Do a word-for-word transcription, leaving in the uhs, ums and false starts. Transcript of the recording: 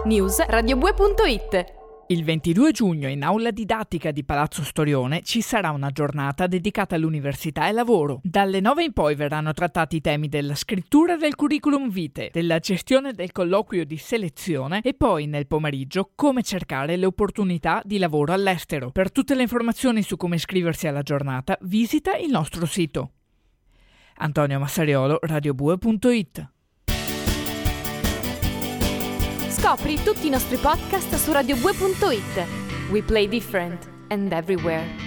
News radiobue punto it. Il ventidue giugno in aula didattica di Palazzo Storione ci sarà una giornata dedicata all'università e lavoro. Dalle nove in poi verranno trattati i temi della scrittura del curriculum vitae, della gestione del colloquio di selezione e poi nel pomeriggio come cercare le opportunità di lavoro all'estero. Per tutte le informazioni su come iscriversi alla giornata visita il nostro sito. Antonio Massariolo, radiobue punto it. Scopri tutti i nostri podcast su radiobue punto it. We play different and everywhere.